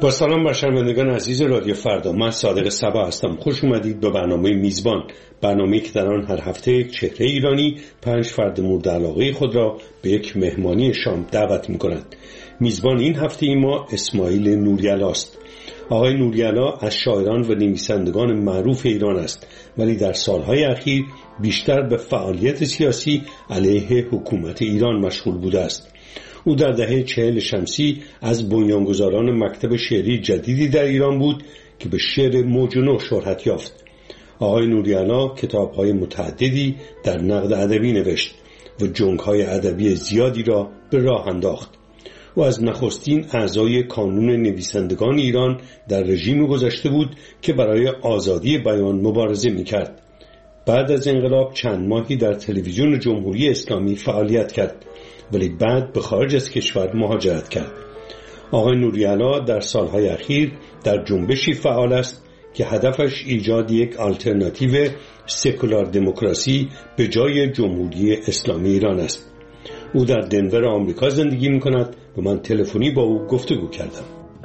با سلام بر شنوندگان عزیز رادیو فردا، من صادق صبا هستم. خوش اومدید به برنامه میزبان، برنامه‌ای که در آن هر هفته یک چهره ایرانی 5 فرد مورد علاقه خود را به یک مهمانی شام دعوت می‌کند. میزبان این هفته ما اسماعیل نوری‌علا است. آقای نوری‌علا از شاعران و نویسندگان معروف ایران است، ولی در سالهای اخیر بیشتر به فعالیت سیاسی علیه حکومت ایران مشغول بوده است. او در دهه 40 شمسی از بنیانگذاران مکتب شعری جدیدی در ایران بود که به شعر موج نو شهرت یافت. آقای نوری‌علا کتاب‌های متعددی در نقد ادبی نوشت و جنگ‌های ادبی زیادی را به راه انداخت. او از نخستین اعضای کانون نویسندگان ایران در رژیم گذشته بود که برای آزادی بیان مبارزه می‌کرد. بعد از انقلاب چند ماهی در تلویزیون جمهوری اسلامی فعالیت کرد، ولی بعد به خارج از کشور مهاجرت کرد. آقای نوری‌علا در سالهای اخیر در جنبشی فعال است که هدفش ایجاد یک آلترناتیو سکولار دموکراسی به جای جمهوری اسلامی ایران است. او در دنور آمریکا زندگی می‌کند و من تلفنی با او گفتگو کردم.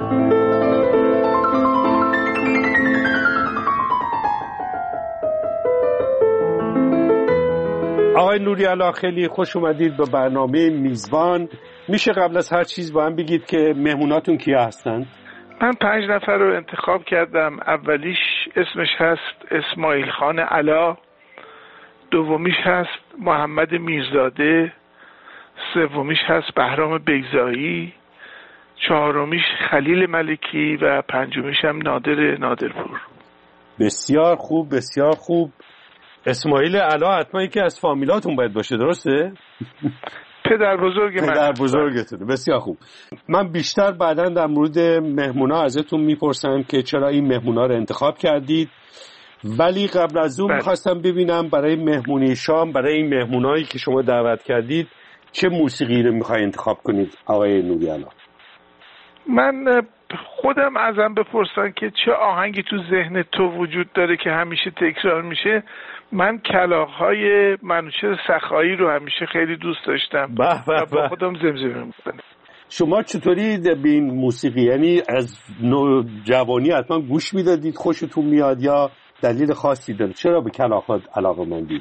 آقای نوری‌علا، خیلی خوش اومدید به برنامه میزبان. میشه قبل از هر چیز با هم بگید که مهموناتون کیا هستن؟ من 5 نفر رو انتخاب کردم. اولیش اسمش هست اسماعیل خان علا، دومیش هست محمد میرزاده، سومیش هست بهرام بگزایی، چهارمیش خلیل ملکی و پنجمیش هم نادرپور. بسیار خوب، بسیار خوب. اسماعیل علا حتما یکی از فامیلاتون باید باشه، درسته؟ پدر بزرگتونه. بسیار خوب. من بیشتر بعداً در مورد مهمونا ازتون میپرسم که چرا این مهمونا رو انتخاب کردید، ولی قبل از اون میخواستم ببینم برای مهمونی شام، برای این مهمونایی که شما دعوت کردید چه موسیقی رو میخوای انتخاب کنید آقای نوری‌علا؟ من خودم ازم بپرسن که چه آهنگی تو ذهن تو وجود داره که همیشه تکرار میشه، من کلاغ‌های منوچهر سخایی رو همیشه خیلی دوست داشتم و با خودم زمزمه می‌کنم. شما چطوری به این موسیقی، یعنی از جوانی حتما گوش میدادید، خوشتون میاد یا دلیل خاصی داره؟ چرا به کلاغ‌ها علاقه‌مندید؟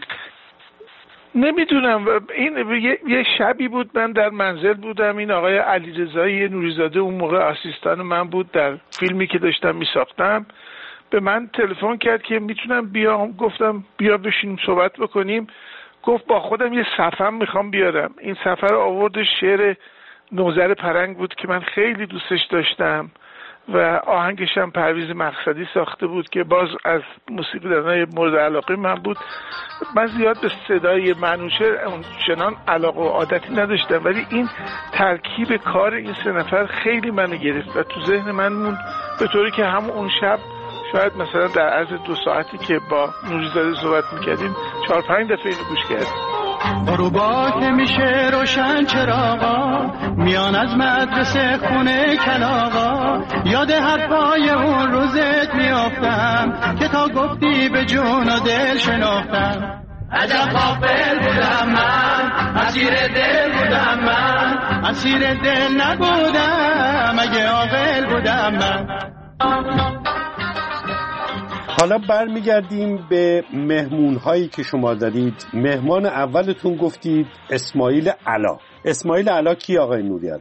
نمیدونم. این یه شبی بود من در منزل بودم، این آقای علیرضایی نوریزاده اون موقع آسیستان من بود در فیلمی که داشتم میساختم، به من تلفن کرد که میتونم بیام. گفتم بیا بشینیم صحبت بکنیم. گفت با خودم یه صفم میخوام بیارم. این صفحه رو آورد، شعر نوذر پرنگ بود که من خیلی دوستش داشتم و آهنگش هم پرویز مقصدی ساخته بود که باز از موسیقیدانای مورد علاقه من بود. من زیاد به صدای منوچهر چنان علاقه و عادتی نداشتم، ولی این ترکیب کار این 3 نفر خیلی منو گرفت و تو ذهن من موند، به طوری که همون اون شب شاید مثلا در عرض 2 ساعتی که با نوریزاده صحبت میکردیم 4-5 دفعه اینو گوش کردیم. غروبا که میشه روشن چراغا، میان از مدرسه خونه کلاغا، یاد حرفای اون روزت میافتم که تا گفتی به جون و دل شناختم. عجب غافل بودم من، اسیر دل بودم من، اسیر دل نبودم اگه عاقل بودم من. حالا برمیگردیم به مهمون هایی که شما دارید. مهمان اولتون گفتید اسماعیل علا. اسماعیل علا کی آقای نوری‌علا؟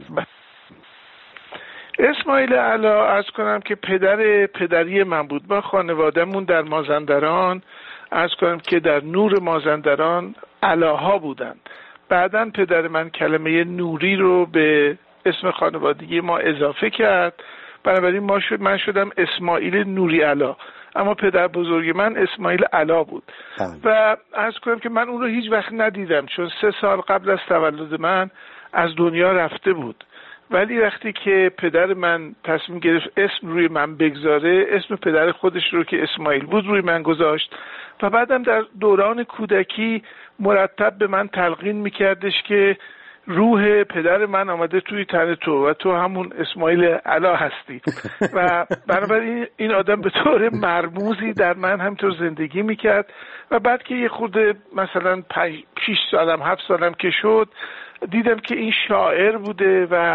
اسماعیل علا عرض کنم که پدری من بود. ما خانوادهمون در مازندران، عرض کنم که در نور مازندران علاها بودن. بعداً پدر من کلمه نوری رو به اسم خانوادگی ما اضافه کرد، بنابراین من شدم اسماعیل نوری‌علا، اما پدر بزرگ من اسماعیل علا بود. و عرض کنم که من اون رو هیچ وقت ندیدم، چون 3 سال قبل از تولد من از دنیا رفته بود. ولی وقتی که پدر من تصمیم گرفت اسم روی من بگذاره، اسم پدر خودش رو که اسماعیل بود روی من گذاشت و بعدم در دوران کودکی مرتب به من تلقین میکردش که روح پدر من آمده توی تن تو و تو همون اسماعیل علا هستی. و بنابراین این آدم به طور مرموزی در من همینطور زندگی میکرد و بعد که یه خورده مثلا 5-6 سالم 7 سالم که شد، دیدم که این شاعر بوده و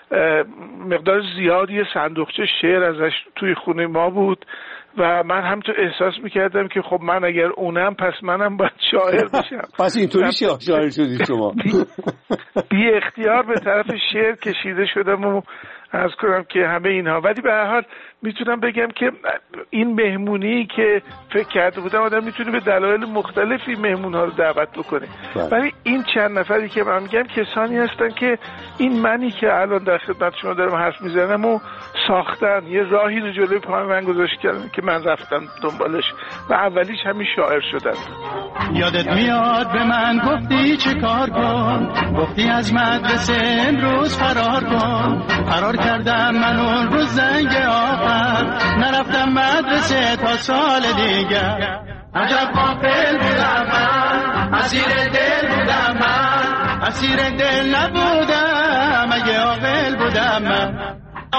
مقدار زیادی صندوقچه شعر ازش توی خونه ما بود و من همینطور احساس میکردم که خب من اگر اونم پس منم باید شاعر بشم. پس اینطوری شاعر شدید شما؟ بی اختیار به طرف شعر کشیده شدم و عرض کنم که همه اینها. ولی به هر حال میتونم بگم که این مهمونی که فکر کرده بودم آدم میتونه به دلایل مختلفی مهمونها رو دعوت بکنه، ولی این چند نفری که من میگم کسانی هستن که این منی که الان در خدمت شما دارم حرف میزنم و ساختن، یه راهی رو جلوی پای من گذاشت کردن که من رفتم دنبالش و اولیش همین شاعر شدن. یادت میاد به من گفتی چه کار کن، گفتی از مدرسه امروز فرار کن. فرار کردم من اون روز زنگ آخر، نرفتم مدرسه تا سال دیگر. عجب غافل بودم من، اسیر دل بودم من، اسیر دل نبودم اگه عاقل بودم من.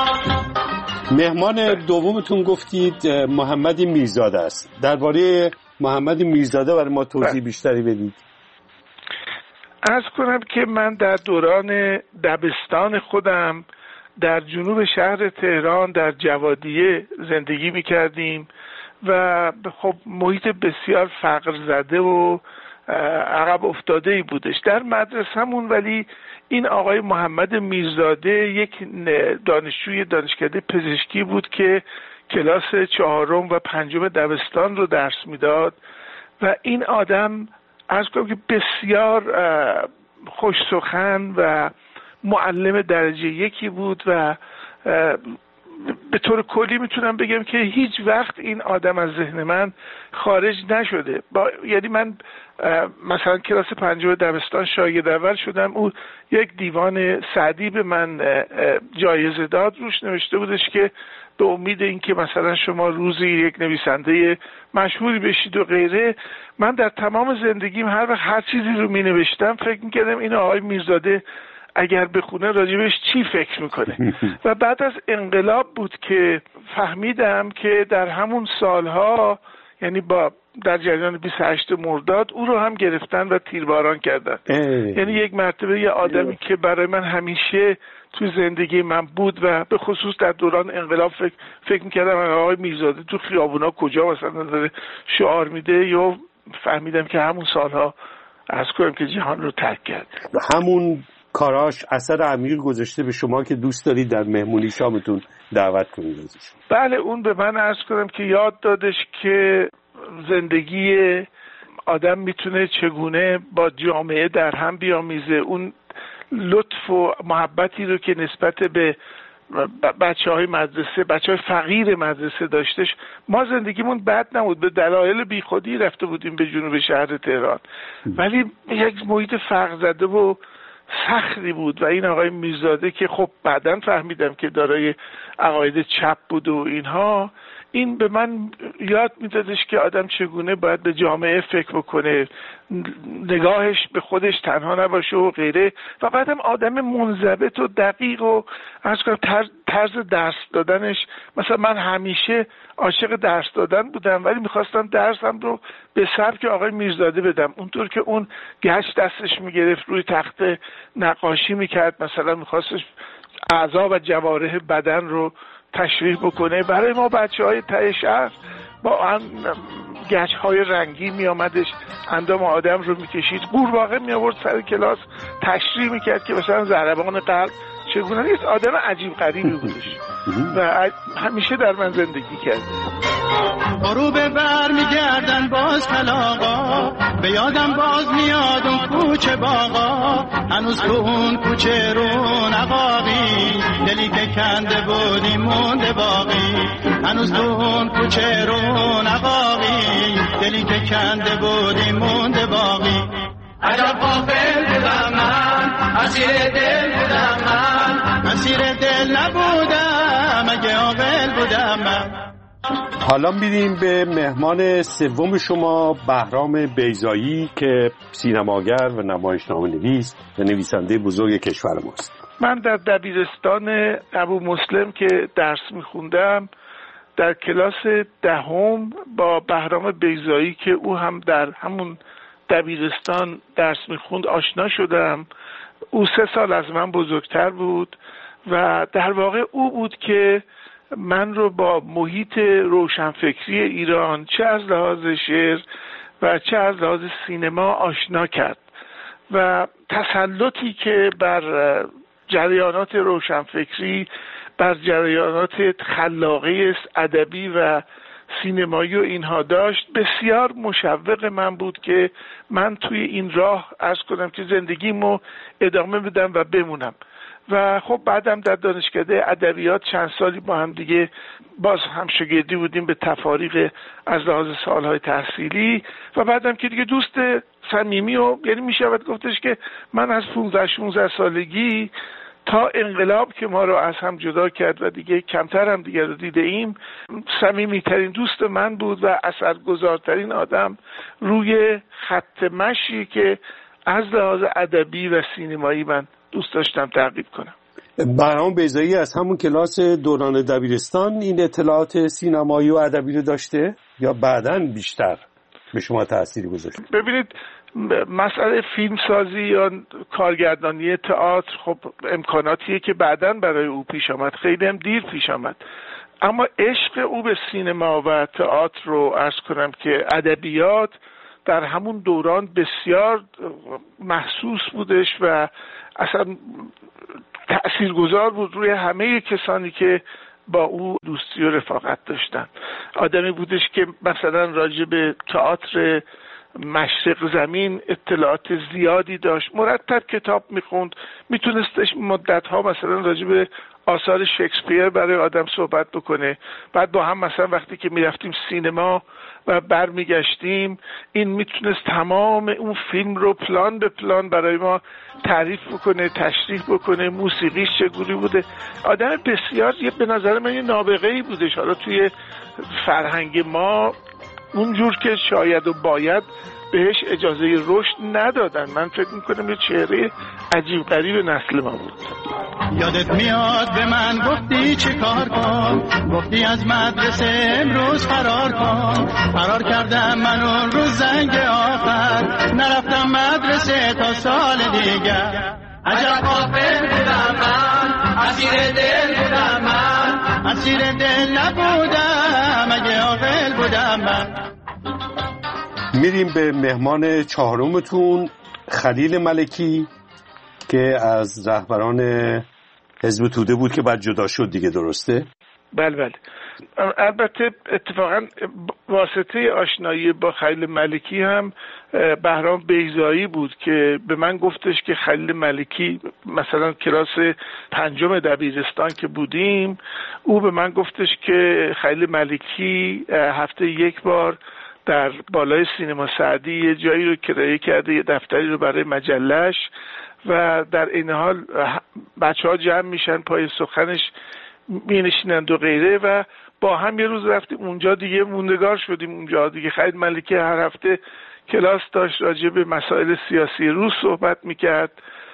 مهمان دومتون گفتید محمد میرزاده است. درباره محمد میرزاده برای ما توضیح بیشتری بدید. عرض کنم که من در دوران دبستان خودم در جنوب شهر تهران در جوادیه زندگی می‌کردیم و خب محیط بسیار فقر زده و عقب افتاده‌ای بودش در مدرسه‌مون. ولی این آقای محمد میرزاده یک دانشجوی دانشکده پزشکی بود که کلاس 4 و 5 دبستان رو درس میداد و این آدم عرض کنم که بسیار خوش سخن و معلم درجه 1 بود و به طور کلی میتونم بگم که هیچ وقت این آدم از ذهن من خارج نشده. یعنی من مثلا کلاس 5 دبستان شاگرد اول شدم، او یک دیوان سعدی به من جایزه داد، روش نوشته بودش که به امید اینکه مثلا شما روزی یک نویسنده مشهوری بشید و غیره. من در تمام زندگیم هر وقت هر چیزی رو می نوشتم فکر می‌کردم این آقای میرزاده اگر بخونه راجبش چی فکر میکنه. و بعد از انقلاب بود که فهمیدم که در همون سالها، یعنی در جریان 28 مرداد او رو هم گرفتن و تیرباران کردن. یعنی یک مرتبه یه آدمی که برای من همیشه تو زندگی من بود و به خصوص در دوران انقلاب فکر میکردم آقای میرزاده تو خیابونا کجا مثلا داره شعار میده، یا فهمیدم که همون سالها از کنم که جهان رو ترک کرد. همون کاراش اثر عمیق گذاشته به شما که دوست دارید در مهمونی شامتون دعوت کنید ازش. بله، اون به من عرض کنم که یاد دادش که زندگی آدم میتونه چگونه با جامعه در هم بیامیزه. اون لطف و محبتی رو که نسبت به بچه‌های مدرسه، بچه‌های فقیر مدرسه داشتش. ما زندگیمون بد نبود، به دلایل بیخودی رفته بودیم به جنوب شهر تهران، ولی یک محیط فقر زده و سختی بود. و این آقای میرزاده که خب بعداً فهمیدم که دارای عقاید چپ بود و اینها، این به من یاد میدادش که آدم چگونه باید به جامعه فکر بکنه، نگاهش به خودش تنها نباشه و غیره. و بعدم آدم منضبط و دقیق و از طرز درس دادنش، مثلا من همیشه عاشق درس دادن بودم ولی میخواستم درسم رو به سبک آقای میرزاده بدم، اونطور که اون گچ دستش میگرفت روی تخت نقاشی میکرد، مثلا میخواستش اعضا و جوارح بدن رو تشریح بکنه. برای ما بچه‌های ته شهر با گچ‌های رنگی می آمدش، اندام آدم رو می‌کشید، قورباغه می آورد سر کلاس تشریح می‌کرد که مثلا ضربان قلب چگونه نیست. آدم عجیب غریبی بودش و همیشه در من زندگی کرد. غروب بر میگردن باز کلاغا، به یادم باز میاد اون کوچه باغا، هنوز تو اون کوچه رو نقاقی، دلی که کنده بودی مونده باقی، هنوز تو اون کوچه رو نقاقی، دلی که کنده بودی مونده باقی. عجب غافل بودم من، اسیر دل بودم من، اسیر دل نبودم اگه عاقل بودم من. حالا میریم به مهمان سوم شما، بهرام بیضایی که سینماگر و نمایشنامه‌نویس و نویسنده بزرگ کشور ماست. من در دبیرستان ابو مسلم که درس میخوندم در کلاس 10 با بهرام بیضایی که او هم در همون دبیرستان درس میخوند آشنا شدم. او 3 سال از من بزرگتر بود و در واقع او بود که من رو با محیط روشنفکری ایران چه از لحاظ شعر و چه از لحاظ سینما آشنا کرد و تسلطی که بر جریانات روشنفکری، بر جریانات خلاقه ادبی و سینمایی و اینها داشت، بسیار مشوق من بود که من توی این راه عرض کنم که زندگیمو ادامه بدم و بمونم. و خب بعدم در دانشکده ادبیات چند سالی با هم دیگه باز هم شاگردی بودیم به تفاریق از لحاظ سالهای تحصیلی و بعدم که دیگه دوست صمیمی و یعنی میشود گفتش که من از 15-16 سالگی تا انقلاب که ما رو از هم جدا کرد و دیگه کمتر هم دیگه رو دیده ایم، صمیمی‌ترین دوست من بود و اثرگذارترین آدم روی خط مشی که از لحاظ ادبی و سینمایی من دوست داشتم تعقیب کنم. بهرام بیضایی از همون کلاس دوران دبیرستان این اطلاعات سینمایی و ادبی رو داشته یا بعداً بیشتر به شما تأثیری گذاشته؟ ببینید مسئله فیلمسازی یا کارگردانی تئاتر خب امکاناتیه که بعداً برای او پیش آمد، خیلی هم دیر پیش آمد، اما عشق او به سینما و تئاتر رو عرض کنم که ادبیات در همون دوران بسیار محسوس بودش و اصلا تأثیرگذار بود روی همه کسانی که با او دوستی و رفاقت داشتن. آدمی بودش که مثلا راجع به تئاتر مشرق زمین اطلاعات زیادی داشت، مرتب کتاب میخوند، میتونستش مدتها مثلا راجع به آثار شکسپیر برای آدم صحبت بکنه. بعد با هم مثلا وقتی که میرفتیم سینما و برمیگشتیم این میتونست تمام اون فیلم رو پلان به پلان برای ما تعریف بکنه، تشریح بکنه، موسیقیش چگونه بوده. آدم بسیار به نظر من یه نابغه‌ای بودش. حالا توی فرهنگ ما اونجور که شاید و باید بهش اجازه رشد ندادن. من فکر میکنم یه چهره عجیب غریب نسل ما بود. یادت میاد به من گفتی چه کار کن، گفتی از مدرسه امروز فرار کن. فرار کردم من اون روز زنگ آخر، نرفتم مدرسه تا سال دیگر. عجب غافل بودم من، اسیر دل بودم من، اسیر دل نبودم اگه عاقل بودم من. میریم به مهمان چهارمتون، خلیل ملکی که از رهبران حزب توده بود که بعد جدا شد دیگه، درسته؟ بله. البته اتفاقا واسطه آشنایی با خلیل ملکی هم بهرام بیضایی بود که به من گفتش که خلیل ملکی مثلا کلاس 5 دبیرستان که بودیم، او به من گفتش که خلیل ملکی هفته یک بار در بالای سینما سعدی یه جایی رو کرایه کرده، یه دفتری رو برای مجلش و در این حال بچه‌ها جمع میشن پای سخنش مینشینند و غیره و با هم یه روز رفتیم اونجا دیگه موندگار شدیم اونجا دیگه. خلیل ملکی هر هفته کلاس داشت راجع به مسائل سیاسی روز صحبت میکرد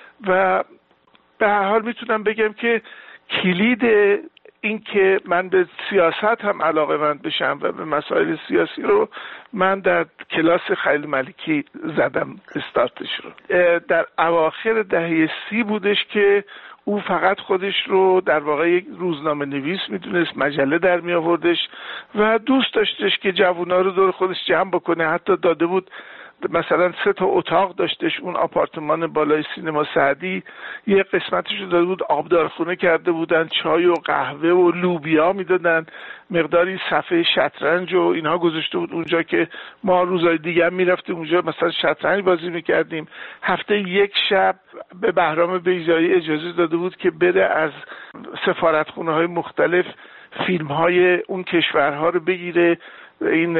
و به هر حال میتونم بگم که کلید این که من به سیاست هم علاقه‌مند بشم و به مسائل سیاسی رو من در کلاس خلیل ملکی زدم استارتش رو. در اواخر دهه 30 بودش که او فقط خودش رو در واقع یک روزنامه نویس میدونست، مجله در می آوردش و دوست داشتش که جوونا رو دور خودش جمع بکنه. حتی داده بود مثلا 3 اتاق داشتش اون آپارتمان بالای سینما سعدی، یه قسمتش رو داده بود آبدارخونه کرده بودن، چای و قهوه و لوبیا میدادن، مقداری صفحه شطرنج و اینها گذاشته بود اونجا که ما روزهای دیگه هم میرفتیم اونجا مثلا شطرنج بازی میکردیم. هفته یک شب به بهرام بیضایی اجازه داده بود که بره از سفارتخونه های مختلف فیلم های اون کشورها رو بگیره. این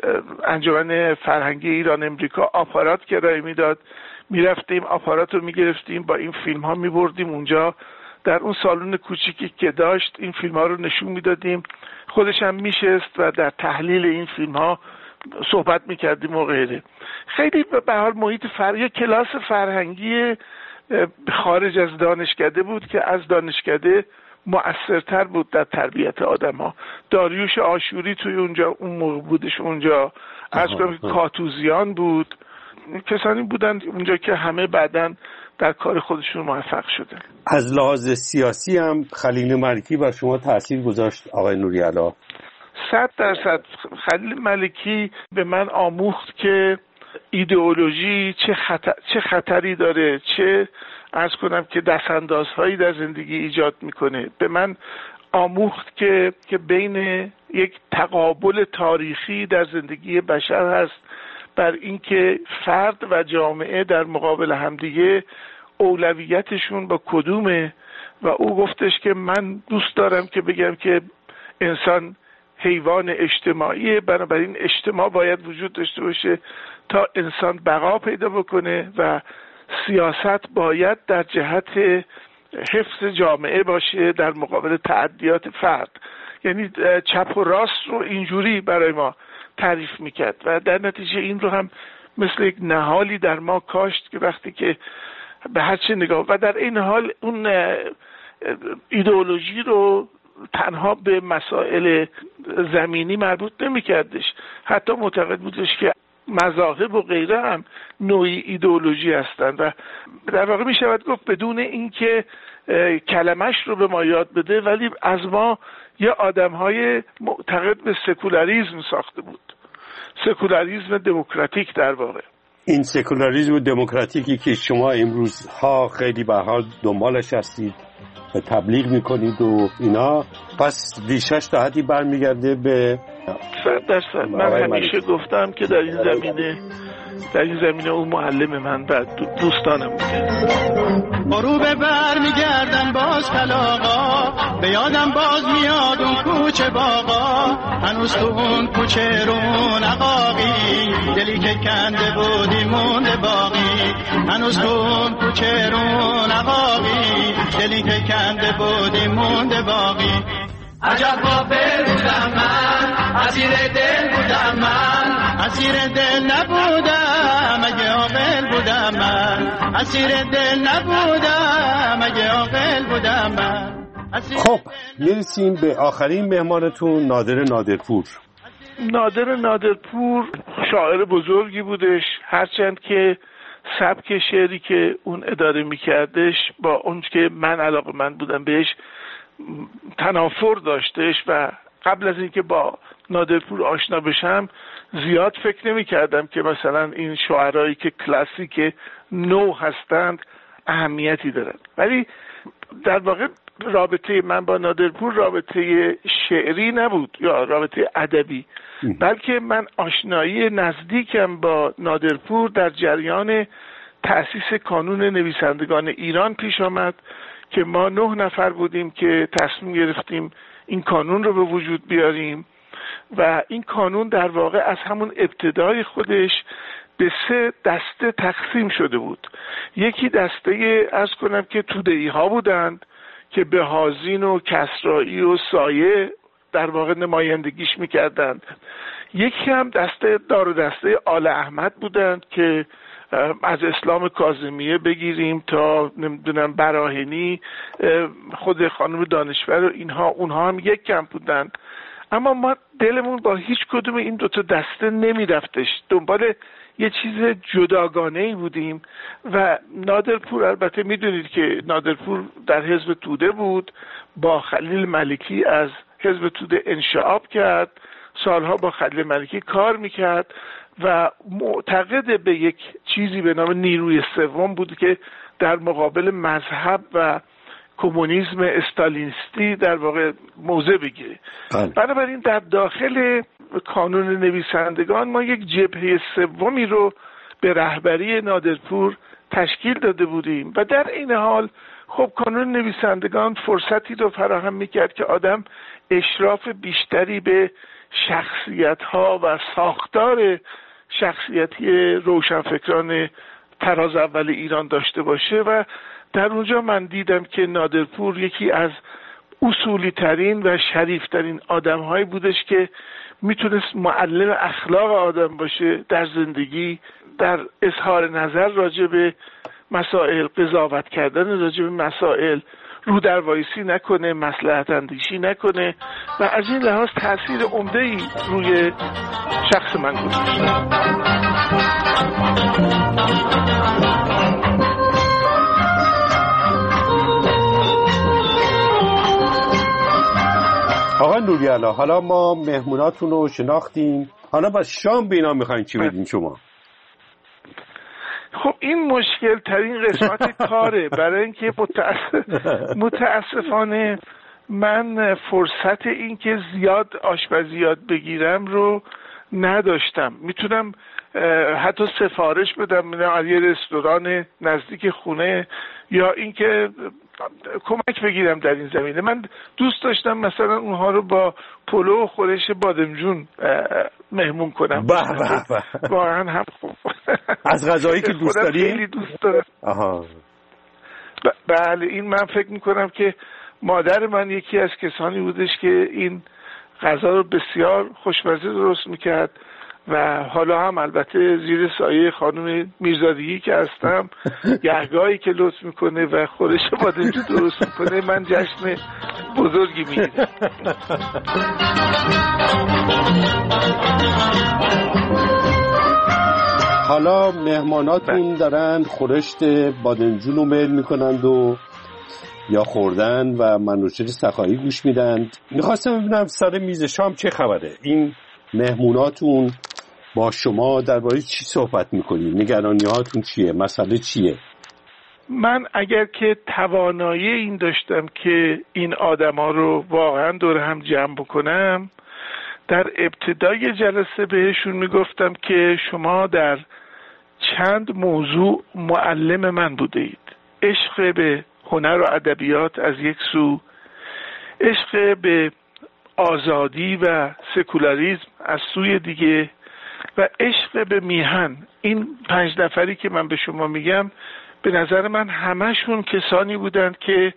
انجمن فرهنگی ایران امریکا آپارات کرایه میداد، میرفتیم آپارات رو میگرفتیم با این فیلم ها میبردیم اونجا در اون سالن کوچیکی که داشت این فیلم ها رو نشون میدادیم، خودش هم میشست و در تحلیل این فیلم ها صحبت میکردیم و غیره. خیلی به حال محیط یک کلاس فرهنگی خارج از دانشکده بود که از دانشکده مؤثرتر بود در تربیت آدم‌ها. داریوش آشوری توی اونجا اون موقع بودش اونجا، از کاتوزیان بود، کسانی بودن اونجا که همه بعداً در کار خودشون موفق شدن. از لحاظ سیاسی هم خلیل ملکی بر شما تأثیر گذاشت آقای نوری‌علا؟ 100% خلیل ملکی به من آموخت که ایدئولوژی چه خطری داره، چه عرض کنم که دستاندازهایی در زندگی ایجاد میکنه. به من آموخت که بین یک تقابل تاریخی در زندگی بشر هست بر اینکه فرد و جامعه در مقابل همدیگه اولویتشون با کدومه، و او گفتش که من دوست دارم که بگم که انسان حیوان اجتماعیه، بنابراین اجتماع باید وجود داشته باشه تا انسان بقا پیدا بکنه و سیاست باید در جهت حفظ جامعه باشه در مقابل تعدیات فرد. یعنی چپ و راست رو اینجوری برای ما تعریف میکرد و در نتیجه این رو هم مثل یک نهالی در ما کاشت که وقتی که به هر چه نگاه، و در این حال اون ایدئولوژی رو تنها به مسائل زمینی مربوط نمی‌کردش، حتی معتقد بودش که مذاهب و غیره هم نوعی ایدئولوژی هستند و در واقع می شود گفت بدون اینکه کلمش رو به ما یاد بده ولی از ما یه آدم‌های معتقد به سکولاریسم ساخته بود، سکولاریسم دموکراتیک. در واقع این سکولاریسم دموکراتیکی که شما امروزها خیلی به حال دنبالش هستید و تبلیغ میکنید و اینا، پس ریشش تا حدی برمیگرده به 100%. من همیشه گفتم که در این زمینه اون معلم من و دوستانم بوده. غروب برمیگردن باز کلاغا، به یادم باز میاد اون کوچه باغا، هنوز تو اون کوچه رون عقاقی، دلی که کنده بودی مونده باقی، هنوز تو اون کوچه رون عقاقی، دلی که کنده بودی مونده باقی. عجب غافل بودم من، اسیر دل بودم من، اسیر دل نبودم اگه عاقل بودم من، اسیر دل نبودم اگه عاقل بودم من. خب میرسیم به آخرین مهمانتون، نادر نادرپور. نادر نادرپور شاعر بزرگی بودش، هرچند که سبک شعری که اون اداره میکردش با اون که من علاقه‌مند بودم بهش تنافر داشتش و قبل از اینکه با نادرپور آشنا بشم زیاد فکر نمی کردم که مثلا این شاعرایی که کلاسیک نو هستند اهمیتی دارند، ولی در واقع رابطه من با نادرپور رابطه شعری نبود یا رابطه ادبی، بلکه من آشنایی نزدیکم با نادرپور در جریان تأسیس کانون نویسندگان ایران پیش آمد که ما 9 نفر بودیم که تصمیم گرفتیم این کانون رو به وجود بیاریم و این کانون در واقع از همون ابتدای خودش به 3 دسته تقسیم شده بود. یکی دسته عرض کنم که توده‌ای ها بودند که به هازین و کسرایی و سایه در واقع نمایندگیش میکردند. یکی هم دسته دار و دسته آل احمد بودند که از اسلام کاظمیه بگیریم تا نمیدونم براهنی، خود خانم دانشور و اونها هم یک کم بودن. اما ما دلمون با هیچ کدوم این 2 تا دسته نمی رفتش، دنبال یه چیز جداگانه‌ای بودیم و نادرپور البته میدونید که نادرپور در حزب توده بود، با خلیل ملکی از حزب توده انشعاب کرد، سالها با خلیل ملکی کار میکرد و معتقد به یک چیزی به نام نیروی سوم بود که در مقابل مذهب و کمونیسم استالینیستی در واقع موضع بگیره. بنابراین در داخل کانون نویسندگان ما یک جبهه سومی رو به رهبری نادرپور تشکیل داده بودیم و در این حال خب کانون نویسندگان فرصتی رو فراهم میکرد که آدم اشراف بیشتری به شخصیت‌ها و ساختار شخصیتی روشنفکران تراز اول ایران داشته باشه و در اونجا من دیدم که نادرپور یکی از اصولی ترین و شریف ترین آدم هایی بودش که میتونست معلم اخلاق آدم باشه در زندگی، در اظهار نظر راجع به مسائل، قضاوت کردن راجع به مسائل، رو در وایسی نکنه، مصلحت اندیشی نکنه و از این لحاظ تأثیر عمده‌ای روی شخص من گذاشت. آقا نوری‌علی، حالا ما مهموناتون رو شناختیم، حالا با شام به اینا میخواین چی بدین شما؟ خب این مشکل ترین قسمت کاره، برای اینکه متاسفانه من فرصت این که زیاد آشپزی یاد بگیرم رو نداشتم. میتونم حتی سفارش بدم از یه رستوران نزدیک خونه یا اینکه کمک بگیرم در این زمینه. من دوست داشتم مثلا اونها رو با پلو و خورش بادمجون مهمون کنم. واقعا هم خوب. از غذایی که دوست داری؟ خیلی دوست دارم. آها. بله، این من فکر میکنم که مادر من یکی از کسانی بودش که این غذا رو بسیار خوشمزه درست میکرد و حالا هم البته زیر سایه خانم میرزادگی که هستم گهگاهی که لطف میکنه و خورش بادمجون درست میکنه من جشن بزرگی میگیرم. حالا مهماناتون دارن خورشت بادمجون رو میل میکنند و یا خوردن و منوچهر سخایی گوش میدن. میخواستم ببینم سر میز شام چه خبره؟ این مهموناتون با شما درباره چی صحبت میکنید؟ نگرانی‌هاتون چیه؟ مسئله چیه؟ من اگر که توانایی این داشتم که این آدما رو واقعا دور هم جمع بکنم، در ابتدای جلسه بهشون میگفتم که شما در چند موضوع معلم من بوده اید. عشق به هنر و ادبیات از یک سو، عشق به آزادی و سکولاریسم از سوی دیگه، و عشق به میهن. این 5 نفری که من به شما میگم به نظر من همشون کسانی بودند که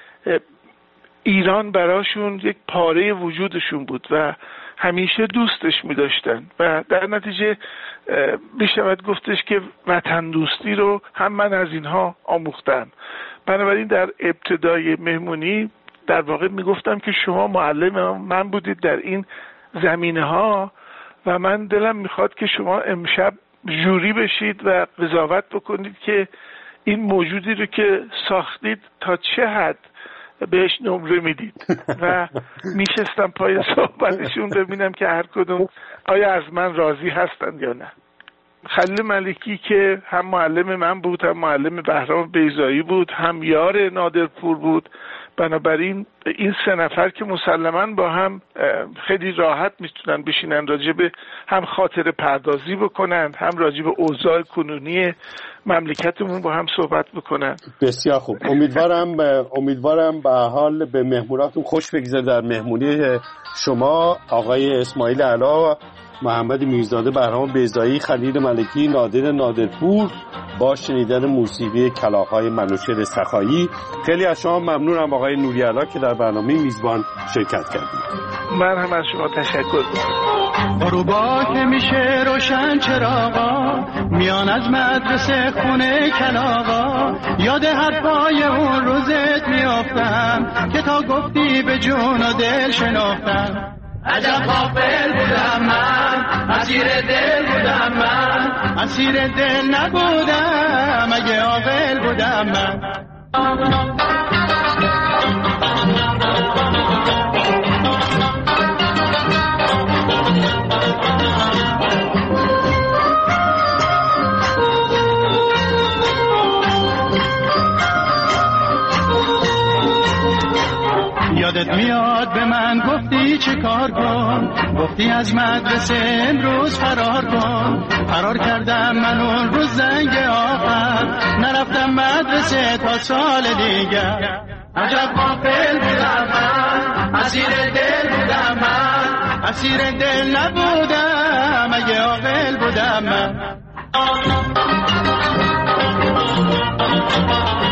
ایران براشون یک پاره وجودشون بود و همیشه دوستش می‌داشتن و در نتیجه میشود گفتش که وطن دوستی رو هم من از اینها آموختم. بنابراین در ابتدای مهمونی در واقع میگفتم که شما معلم من بودید در این زمینه‌ها و من دلم میخواد که شما امشب جوری بشید و قضاوت بکنید که این موجودی رو که ساختید تا چه حد بهش نمره میدید. و میشستم پای صحبتشون ببینم که هر کدوم آیا از من راضی هستند یا نه. خلیل ملکی که هم معلم من بود، هم معلم بهرام بیضایی بود، هم یار نادرپور بود. بنابراین این 3 نفر که مسلماً با هم خیلی راحت میتونن بشینن راجع به هم خاطره پردازی بکنن، هم راجع به اوضاع کنونی مملکتمون با هم صحبت بکنن. بسیار خوب. امیدوارم به حال به مهموناتون خوش بگذره. در مهمونی شما آقای اسماعیل علا، محمد میرزاده، بهرام بیضایی، خلیل ملکی، نادر نادرپور با شنیدن موسیقی کلاغ‌های منوچهر سخایی. خیلی از شما ممنونم آقای نوری‌علی که در برنامه میزبان شرکت کردید. من هم از شما تشکر می‌کنم. غروبا که میشه روشن چراغا، میان از مدرسه خونه کلاغا، یاد حرفای اون روزت میافتم که تا گفتی به جون و دل شناختم. عجب غافل بودم من، اسیر دل بودم من، اسیر دل نبودم اگه عاقل بودم من. یادت میاد به من گفتی چه کار کن، گفتی از مدرسه امروز فرار کن. فرار کردم من اون روز زنگ آخر، نرفتم مدرسه تا سال دیگر. عجب غافل بودم من، اسیر دل بودم من، اسیر دل نبودم اگه عاقل بودم من.